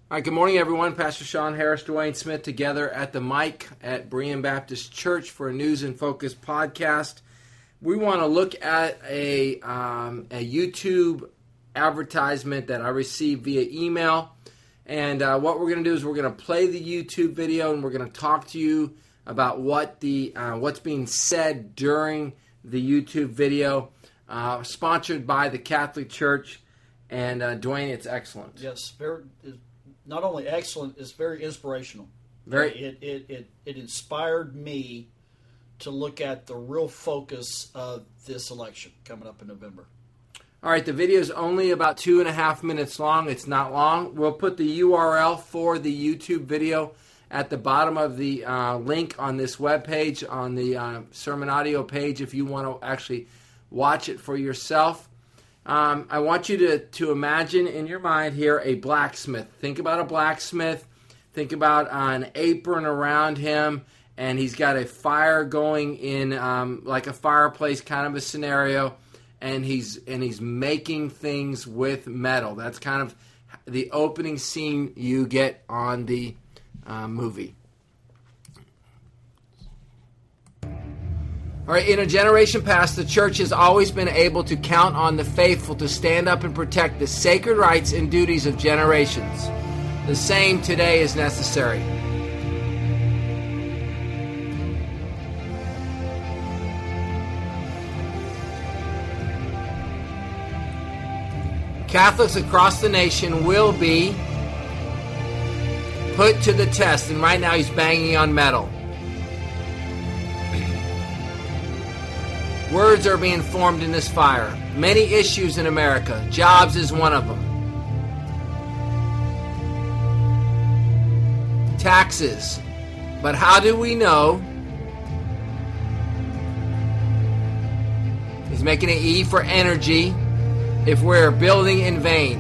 All right, good morning, everyone. Pastor Sean Harris, Dwayne Smith, together at the mic at Berean Baptist Church for a News in Focus podcast. We want to look at a YouTube advertisement that I received via email. And what we're going to do is we're going to play the YouTube video, and we're going to talk to you about what's being said during the YouTube video. Sponsored by the Catholic Church. And Dwayne, it's excellent. Yes, not only excellent, it's very inspirational. It inspired me to look at the real focus of this election coming up in November. All right, the video is only about 2.5 minutes long. It's not long. We'll put the URL for the YouTube video at the bottom of the link on this webpage, on the sermon audio page, if you want to actually watch it for yourself. I want you to imagine in your mind here a blacksmith. Think about a blacksmith. Think about an apron around him, and he's got a fire going in like a fireplace kind of a scenario, and he's making things with metal. That's kind of the opening scene you get on the movie. All right, in a generation past, the church has always been able to count on the faithful to stand up and protect the sacred rights and duties of generations. The same today is necessary. Catholics across the nation will be put to the test, and right now he's banging on metal. Words are being formed in this fire. Many issues in America. Jobs is one of them. Taxes. But how do we know? He's making an E for energy if we're building in vain.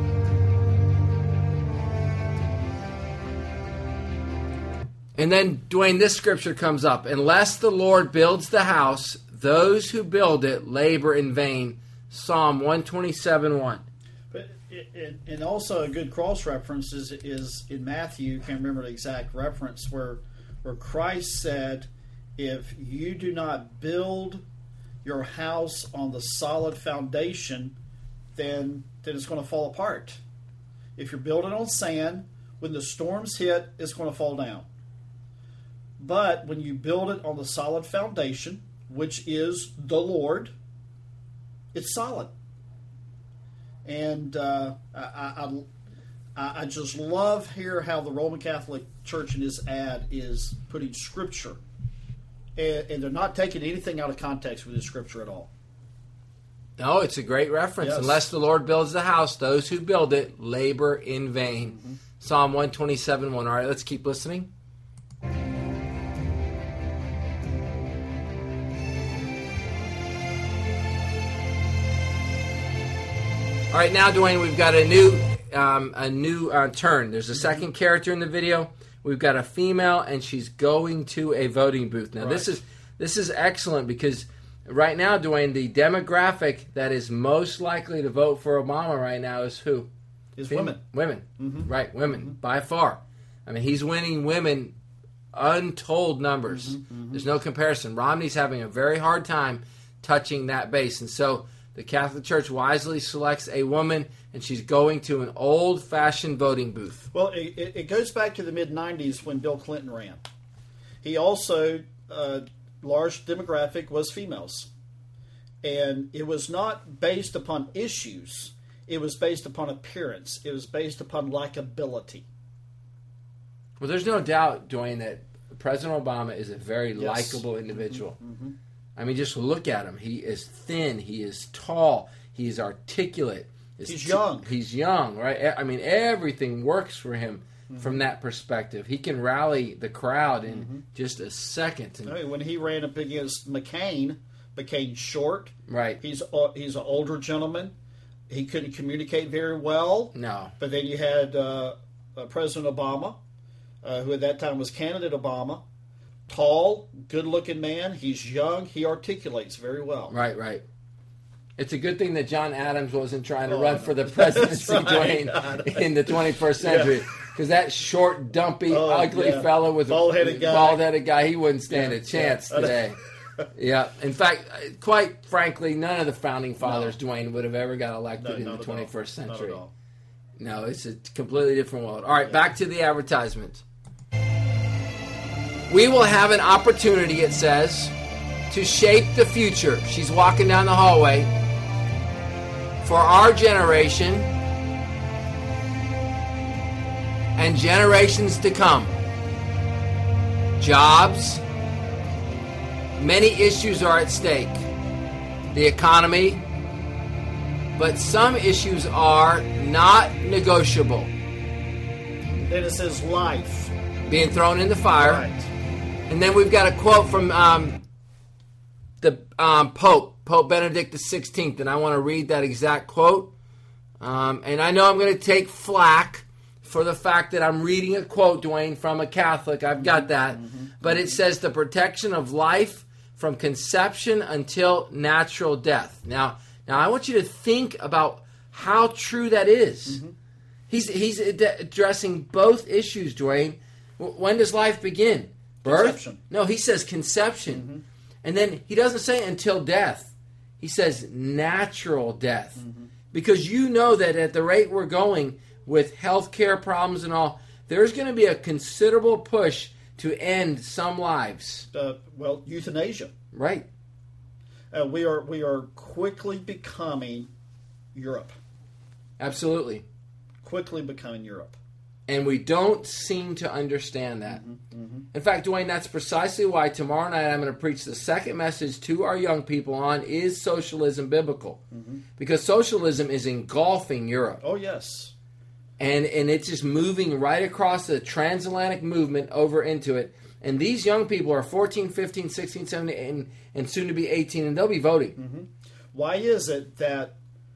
And then, Dwayne, this scripture comes up. Unless the Lord builds the house, those who build it labor in vain. Psalm 127:1. But and also a good cross-reference is in Matthew, can't remember the exact reference, where Christ said, if you do not build your house on the solid foundation, then it's going to fall apart. If you're building on sand, when the storms hit, it's going to fall down. But when you build it on the solid foundation, which is the Lord, it's solid. And I just love here how the Roman Catholic Church in this ad is putting Scripture. And they're not taking anything out of context with this Scripture at all. No, it's a great reference. Yes. Unless the Lord builds the house, those who build it labor in vain. Mm-hmm. Psalm 127:1. All right, let's keep listening. All right, now, Dwayne, we've got a new turn. There's a second character in the video. We've got a female, and she's going to a voting booth. Now, right. This is excellent because right now, Dwayne, the demographic that is most likely to vote for Obama right now is who? Is women. Women, right? Women by far. I mean, he's winning women untold numbers. There's no comparison. Romney's having a very hard time touching that base, and so the Catholic Church wisely selects a woman, and she's going to an old-fashioned voting booth. Well, it goes back to the mid-'90s when Bill Clinton ran. He also, large demographic was females. And it was not based upon issues. It was based upon appearance. It was based upon likability. Well, there's no doubt, Dwayne, that President Obama is a very likable individual. I mean, just look at him. He is thin. He is tall. He is articulate. He's young. He's young, right? I mean, everything works for him from that perspective. He can rally the crowd in just a second. And, I mean, when he ran up against McCain short. Right. He's an older gentleman. He couldn't communicate very well. No. But then you had President Obama, who at that time was candidate Obama. Tall, good-looking man. He's young. He articulates very well. Right. It's a good thing that John Adams wasn't trying to run for the presidency, Dwayne, in the 21st century. Because that short, dumpy, ugly fellow with bald-headed guy, he wouldn't stand a chance today. Yeah. In fact, quite frankly, none of the founding fathers, Dwayne, would have ever got elected in the 21st century. Not at all. No, it's a completely different world. All right, back to the advertisement. We will have an opportunity, it says, to shape the future. She's walking down the hallway. For our generation and generations to come. Jobs. Many issues are at stake. The economy. But some issues are not negotiable. Then it says life. Being thrown in the fire. Right. And then we've got a quote from the Pope Benedict XVI, and I want to read that exact quote. And I know I'm going to take flack for the fact that I'm reading a quote, Dwayne, from a Catholic. I've got that. But it says the protection of life from conception until natural death. Now I want you to think about how true that is. He's addressing both issues, Dwayne. When does life begin? Birth? Conception. No, he says conception. And then he doesn't say until death. He says natural death. Because you know that at the rate we're going with healthcare problems and all, there's going to be a considerable push to end some lives. Euthanasia. Right. We are quickly becoming Europe. Absolutely. Quickly becoming Europe. And we don't seem to understand that. In fact, Dwayne, that's precisely why tomorrow night I'm going to preach the second message to our young people on is socialism biblical? Because socialism is engulfing Europe. Oh, yes. And it's just moving right across the transatlantic movement over into it. And these young people are 14, 15, 16, 17, and soon to be 18, and they'll be voting. Why is it that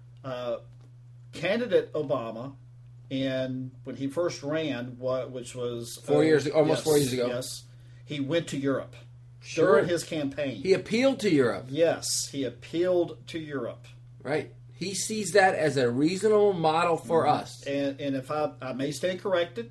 candidate Obama, and when he first ran, which was 4 years, almost 4 years ago, yes, he went to Europe Sure. during his campaign. He appealed to Europe. Yes, he appealed to Europe. Right. He sees that as a reasonable model for us. And if I may stand corrected,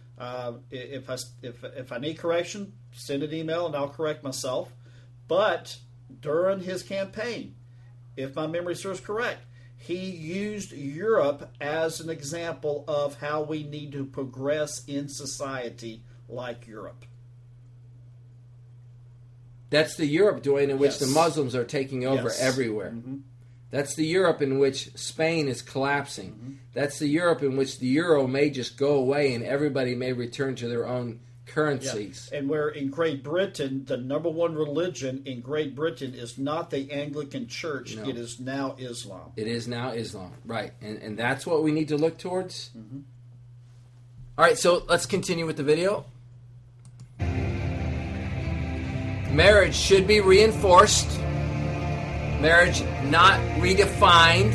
if I need correction, send an email and I'll correct myself. But during his campaign, if my memory serves correct, he used Europe as an example of how we need to progress in society like Europe. That's the Europe, Dwayne, in which Yes. the Muslims are taking over Yes. everywhere. That's the Europe in which Spain is collapsing. That's the Europe in which the euro may just go away and everybody may return to their own currencies. Yeah. And where in Great Britain, the number one religion in Great Britain is not the Anglican Church. No. It is now Islam. It is now Islam. Right. And that's what we need to look towards. All right, so let's continue with the video. Marriage should be reinforced. Marriage not redefined.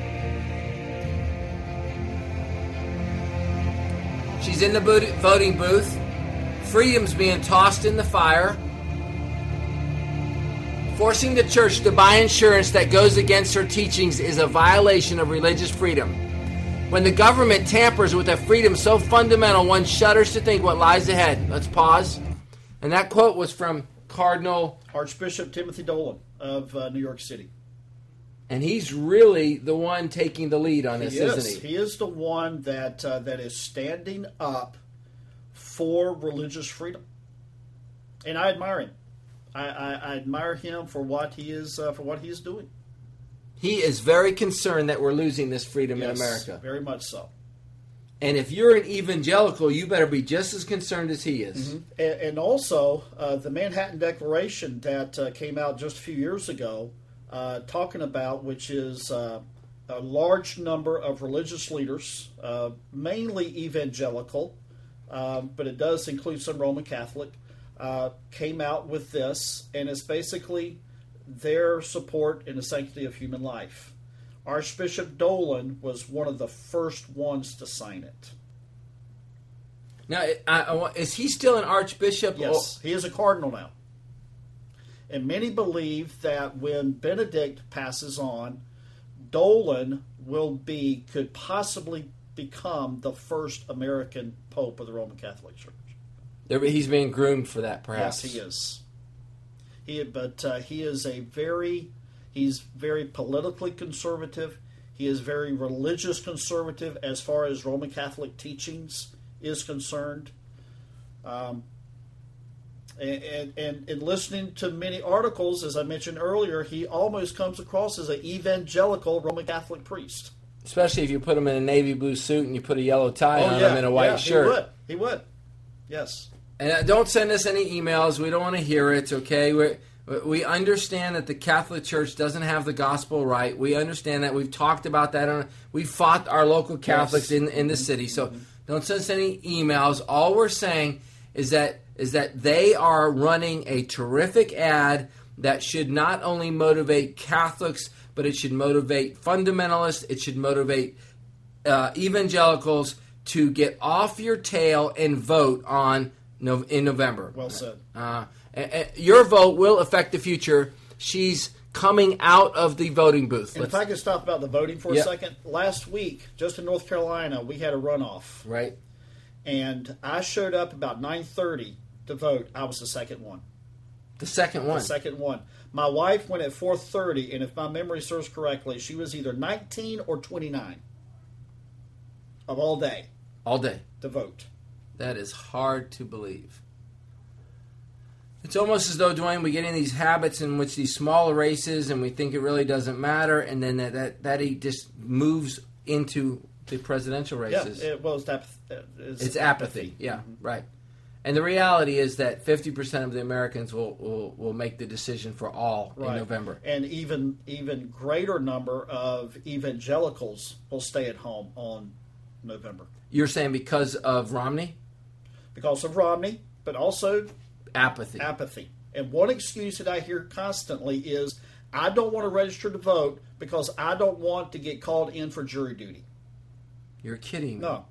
She's in the voting booth. Freedom's being tossed in the fire. Forcing the church to buy insurance that goes against her teachings is a violation of religious freedom. When the government tampers with a freedom so fundamental, one shudders to think what lies ahead. Let's pause. And that quote was from Cardinal Archbishop Timothy Dolan of New York City. And he's really the one taking the lead on this, isn't he? He is the one that is standing up for religious freedom, and I admire him. I admire him for what he is doing. He is very concerned that we're losing this freedom in Yes, America. very much so. And if you're an evangelical, you better be just as concerned as he is. And also, the Manhattan Declaration that came out just a few years ago, talking about, which is a large number of religious leaders, mainly evangelical, but it does include some Roman Catholic, came out with this, and it's basically their support in the sanctity of human life. Archbishop Dolan was one of the first ones to sign it. Now, is he still an archbishop? Yes, he is a cardinal now. And many believe that when Benedict passes on, Dolan could possibly become the first American Pope of the Roman Catholic Church. He's being groomed for that, perhaps. Yes, he is. He is he's very politically conservative. He is very religious conservative as far as Roman Catholic teachings is concerned. And listening to many articles, as I mentioned earlier, he almost comes across as an evangelical Roman Catholic priest. Especially if you put him in a navy blue suit and you put a yellow tie on him and a white shirt. He would. Yes. And don't send us any emails. We don't want to hear it, okay? We understand that the Catholic Church doesn't have the gospel right. We understand that. We've talked about that. We fought our local Catholics in the city. So don't send us any emails. All we're saying is that they are running a terrific ad that should not only motivate Catholics, but it should motivate fundamentalists. It should motivate evangelicals to get off your tail and vote in November. Well said. Your vote will affect the future. She's coming out of the voting booth. And if I could stop about the voting for a second. Last week, just in North Carolina, we had a runoff. Right. And I showed up about 9:30 to vote. I was the second one. The second one? The second one. My wife went at 4:30, and if my memory serves correctly, she was either 19 or 29 of all day. All day. To vote. That is hard to believe. It's almost as though, Dwayne, we get in these habits in which these smaller races and we think it really doesn't matter, and then that he just moves into the presidential races. Yeah, it's apathy. Yeah, right. And the reality is that 50% of the Americans will make the decision for all in November. And even greater number of evangelicals will stay at home on November. You're saying because of Romney? Because of Romney, but also apathy. And one excuse that I hear constantly is, I don't want to register to vote because I don't want to get called in for jury duty. You're kidding me. No.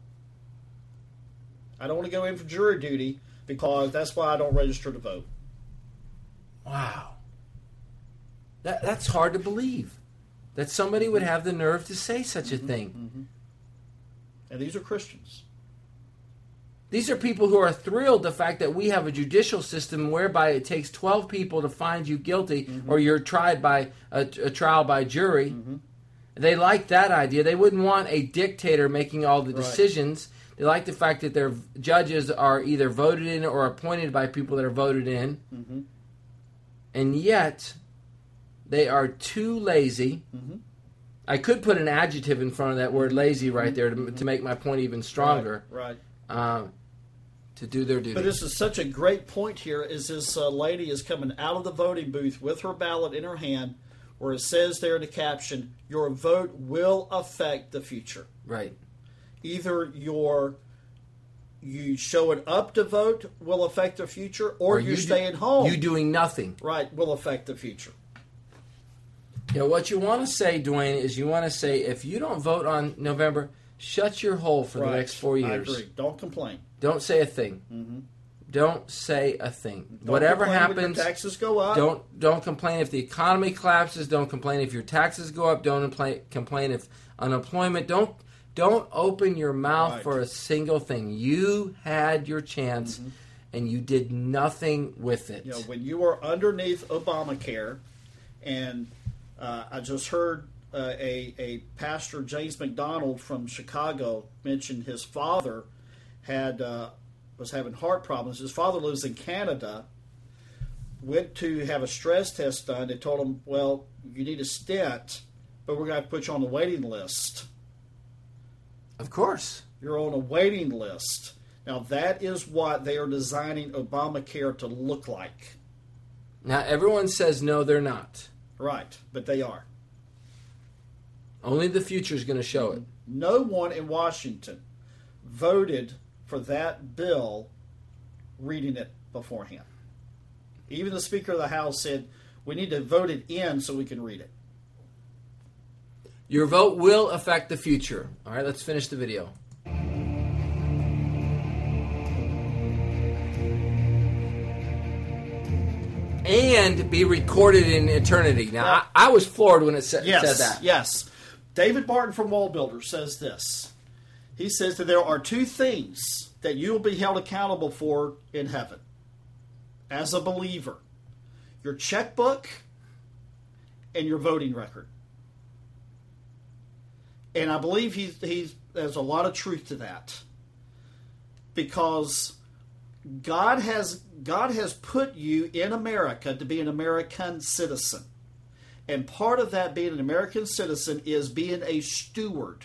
I don't want to go in for jury duty because that's why I don't register to vote. Wow. That's hard to believe. That somebody would have the nerve to say such a thing. Mm-hmm. And these are Christians. These are people who are thrilled the fact that we have a judicial system whereby it takes 12 people to find you guilty or you're tried by a trial by jury. They like that idea. They wouldn't want a dictator making all the decisions. They like the fact that their judges are either voted in or appointed by people that are voted in. And yet, they are too lazy. I could put an adjective in front of that word lazy right there to make my point even stronger. Right. To do their duty. But this is such a great point here, is this lady is coming out of the voting booth with her ballot in her hand, where it says there in the caption, your vote will affect the future. Right. Either you showing up to vote will affect the future, or you staying home. You doing nothing. Right, will affect the future. You know, what you want to say, Dwayne, is you want to say, if you don't vote on November, shut your hole for the next 4 years. I agree. Don't complain. Don't say a thing. Don't say a thing. Don't Whatever happens, when your taxes go up. Don't complain if the economy collapses. Don't complain if your taxes go up. Don't complain if unemployment. Don't open your mouth for a single thing. You had your chance, and you did nothing with it. You know, when you were underneath Obamacare, and I just heard a pastor, James McDonald from Chicago, mention his father was having heart problems. His father lives in Canada. Went to have a stress test done. They told him, well, you need a stent, but we're going to have to put you on the waiting list. Of course. You're on a waiting list. Now, that is what they are designing Obamacare to look like. Now, everyone says no, they're not. Right, but they are. Only the future is going to show it. No one in Washington voted for that bill reading it beforehand. Even the Speaker of the House said, we need to vote it in so we can read it. Your vote will affect the future. All right, let's finish the video. And be recorded in eternity. Now, I was floored when it said that. Yes. David Barton from Wall Builder says this. He says that there are two things that you will be held accountable for in heaven as a believer. Your checkbook and your voting record. And I believe there's a lot of truth to that. Because God has put you in America to be an American citizen. And part of that being an American citizen is being a steward.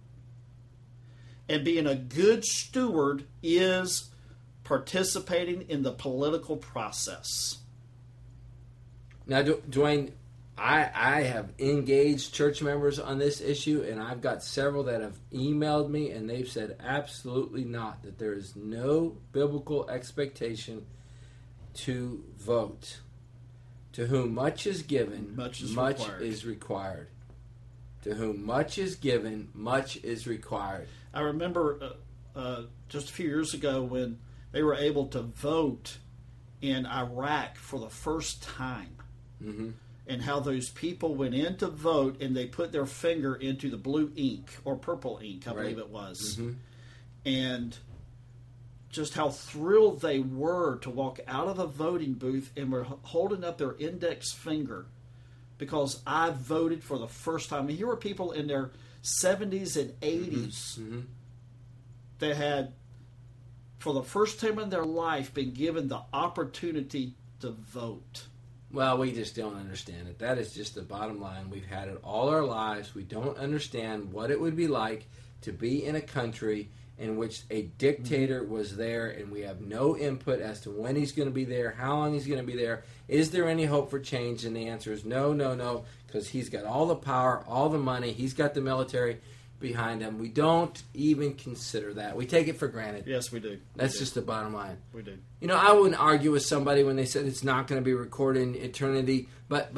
And being a good steward is participating in the political process. Now, Dwayne, I have engaged church members on this issue, and I've got several that have emailed me, and they've said absolutely not, that there is no biblical expectation to vote. To whom much is given, much is required. To whom much is given, much is required. I remember just a few years ago when they were able to vote in Iraq for the first time. Mm-hmm. And how those people went in to vote and they put their finger into the blue ink or purple ink, I believe it was. Mm-hmm. And just how thrilled they were to walk out of the voting booth and were holding up their index finger because I voted for the first time. And here were people in their 70s and 80s mm-hmm. that had, for the first time in their life, been given the opportunity to vote. Well, we just don't understand it. That is just the bottom line. We've had it all our lives. We don't understand what it would be like to be in a country in which a dictator was there and we have no input as to when he's going to be there, how long he's going to be there. Is there any hope for change? And the answer is no, because he's got all the power, all the money. He's got the military behind him. We don't even consider that. We take it for granted. Yes, we do. That's just the bottom line. We do. You know, I wouldn't argue with somebody when they said it's not going to be recorded in eternity, but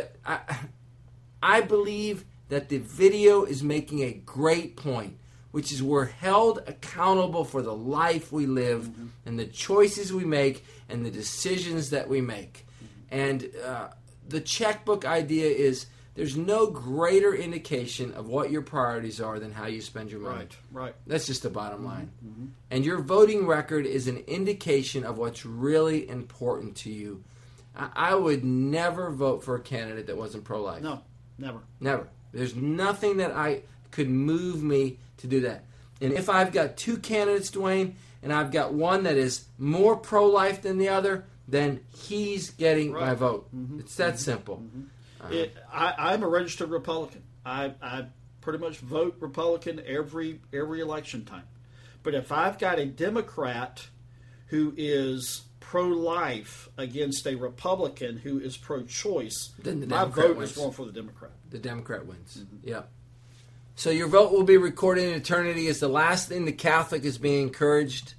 I believe that the video is making a great point, which is we're held accountable for the life we live mm-hmm. and the choices we make and the decisions that we make. Mm-hmm. And the checkbook idea is there's no greater indication of what your priorities are than how you spend your money. Right. That's just the bottom line. Mm-hmm. And your voting record is an indication of what's really important to you. I would never vote for a candidate that wasn't pro-life. No, never. Never. There's nothing that could move me to do that. And if I've got two candidates, Dwayne, and I've got one that is more pro-life than the other, then he's getting my vote. Mm-hmm. It's that simple. Mm-hmm. I'm a registered Republican. I pretty much vote Republican every election time. But if I've got a Democrat who is pro-life against a Republican who is pro-choice, then my vote is going for the Democrat. The Democrat wins. Mm-hmm. Yeah. So your vote will be recorded in eternity is the last thing the Catholic is being encouraged.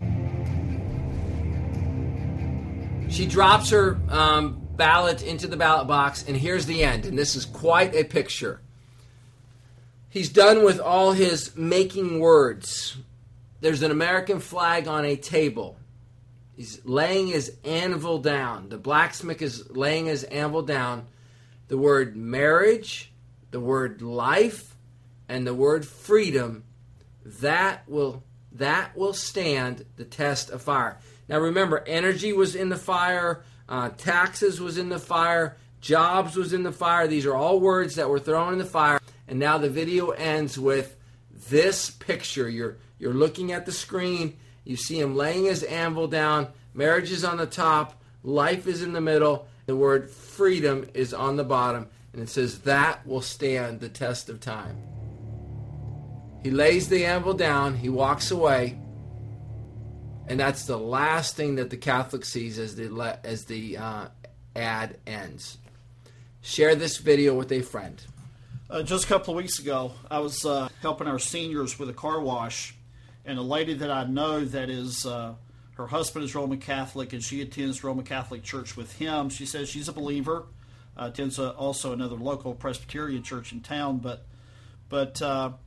She drops her ballot into the ballot box, and here's the end. And this is quite a picture. He's done with all his making words. There's an American flag on a table. He's laying his anvil down. The blacksmith is laying his anvil down. The word marriage, the word life, and the word freedom, that will stand the test of fire. Now remember, energy was in the fire, taxes was in the fire, jobs was in the fire. These are all words that were thrown in the fire. And now the video ends with this picture. You're looking at the screen. You see him laying his anvil down. Marriage is on the top. Life is in the middle. The word freedom is on the bottom. And it says that will stand the test of time. He lays the anvil down. He walks away. And that's the last thing that the Catholic sees as the ad ends. Share this video with a friend. Just a couple of weeks ago, I was helping our seniors with a car wash, and a lady that I know that is, her husband is Roman Catholic, and she attends Roman Catholic Church with him. She says she's a believer, attends also another local Presbyterian church in town. But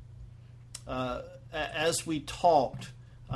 as we talked,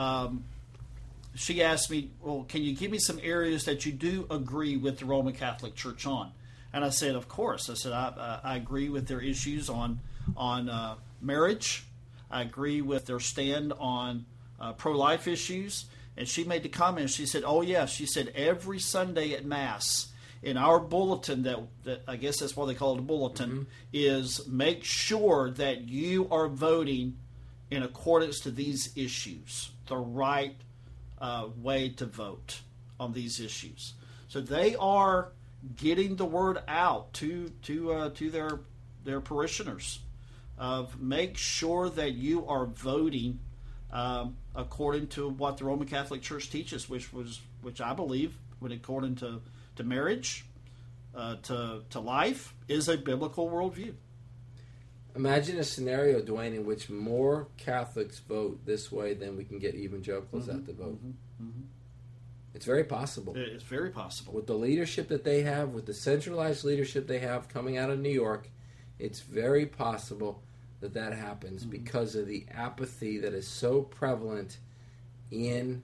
she asked me, well, can you give me some areas that you do agree with the Roman Catholic Church on? And I said, of course. I said, I agree with their issues on on marriage. I agree with their stand on pro-life issues. And she made the comment, she said, oh, yeah, she said every Sunday at Mass in our bulletin, that I guess that's why they call it a bulletin, is make sure that you are voting in accordance to these issues, the right way to vote on these issues. So they are getting the word out to their parishioners of make sure that you are voting according to what the Roman Catholic Church teaches, which I believe, according to marriage, to life, is a biblical worldview. Imagine a scenario, Dwayne, in which more Catholics vote this way than we can get evangelicals out to vote. It's very possible. It's very possible. With the leadership that they have, with the centralized leadership they have coming out of New York, it's very possible that happens because of the apathy that is so prevalent in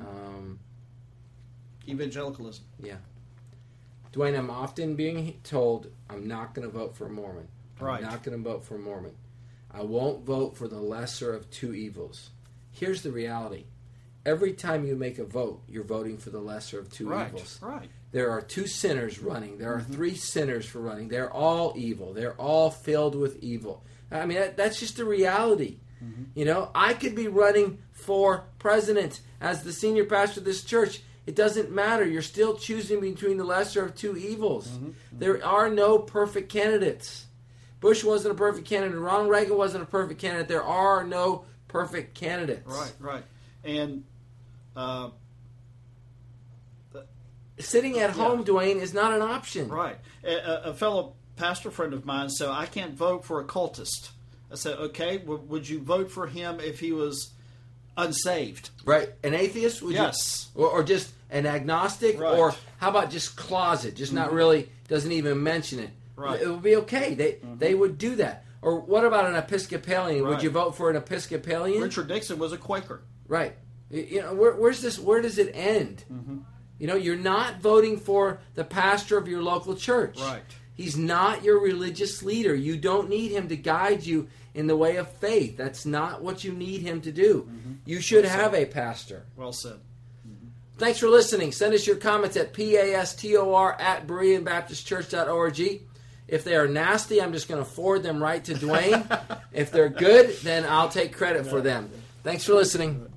evangelicalism. Yeah. Dwayne, I'm often being told I'm not going to vote for a Mormon. I'm not going to vote for a Mormon. I won't vote for the lesser of two evils. Here's the reality. Every time you make a vote, you're voting for the lesser of two evils. Right. There are two sinners running. There are three sinners for running. They're all evil. They're all filled with evil. I mean, that's just the reality. You know, I could be running for president as the senior pastor of this church. It doesn't matter. You're still choosing between the lesser of two evils. There are no perfect candidates. Bush wasn't a perfect candidate. Ronald Reagan wasn't a perfect candidate. There are no perfect candidates. Right. And sitting at home, Dwayne, is not an option. Right. A fellow pastor friend of mine said, I can't vote for a cultist. I said, okay, would you vote for him if he was unsaved? Right. An atheist? Would yes. You, or just an agnostic? Right. Or how about just closet? Just not really, doesn't even mention it. Right. It would be okay. They would do that. Or what about an Episcopalian? Would you vote for an Episcopalian? Richard Nixon was a Quaker. Right. You know, where's this? Where does it end? You know, you're not voting for the pastor of your local church. Right. He's not your religious leader. You don't need him to guide you in the way of faith. That's not what you need him to do. You should have a pastor. Well said. Thanks for listening. Send us your comments at pastor@bereanbaptistchurch.org. If they are nasty, I'm just going to forward them right to Dwayne. If they're good, then I'll take credit for them. Thanks for listening.